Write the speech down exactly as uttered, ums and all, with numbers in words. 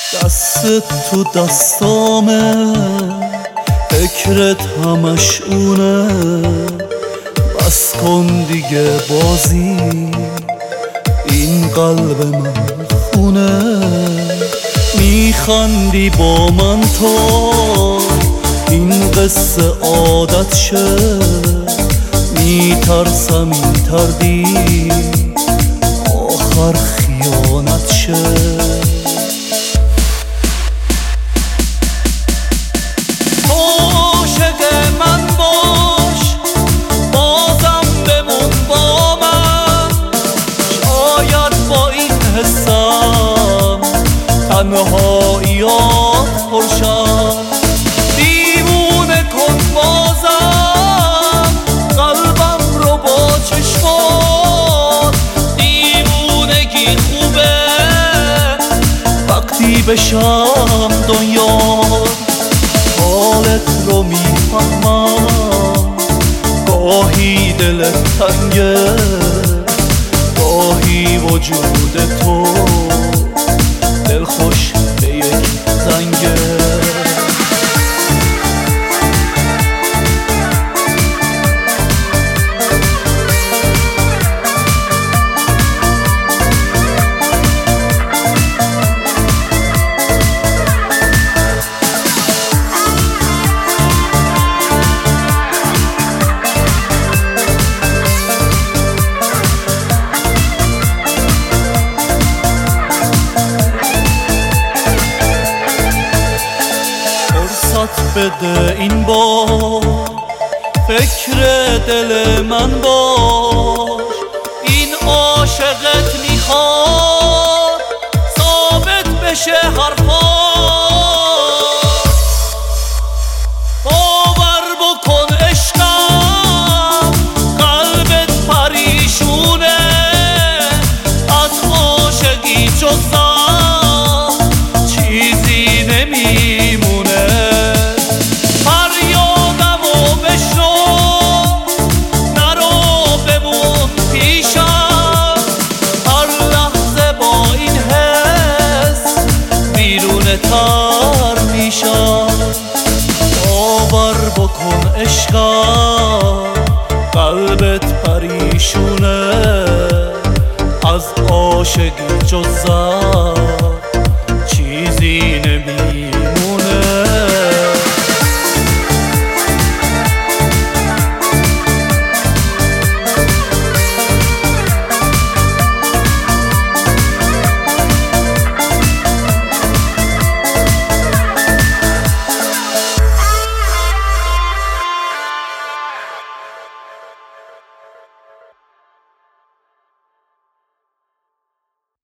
دستت تو دستامه، فکرت همش اونه. بس کن دیگه بازی، این قلب من خونه. میخندی با من تو این قصه عادت شه، میترسم این تردید آخر خیانت شه. تنهاییات پرشن دیوونه کن بازم قلبم رو با چشمات. دیوونگی خوبه وقتی بشم دنیا، حالت رو میفهمم. گاهی دلت تنگه، گاهی وجود تو دل خوش به یک زنگه. بده این بار فکر دل من باش. این عاشقت میخواد ثابت بشه حرفات. باور بکن عشقم قلبت پریشونه، از عاشقی جز چیزی نمیمونه. تر میشم باور بکن عشقم قلبت پریشونه، از عاشقی جز چیزی